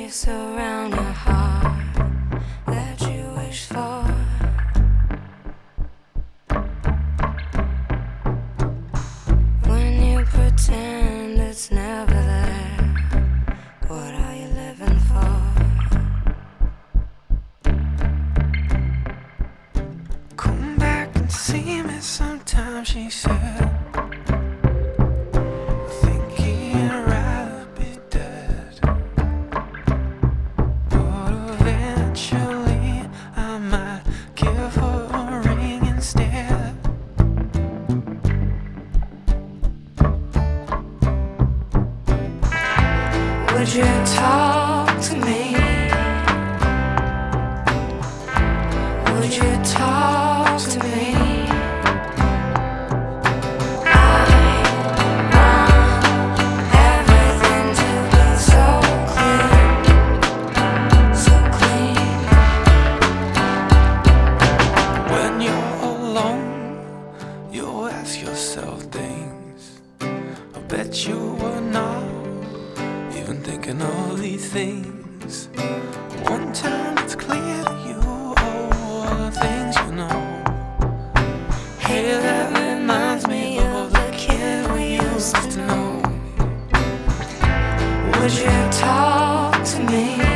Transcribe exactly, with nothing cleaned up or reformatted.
place around your heart that you wish for. When you pretend it's never there, what are you living for? Come back and see me sometime, she said. Would you talk to me? Would you talk to me? I want everything to be so clear, so clean. When you're alone, you'll ask yourself things I bet you were not even thinking all these things. One time it's clear to you all the things you know. Hey, that reminds me of the kid we used to know. Would you talk to me?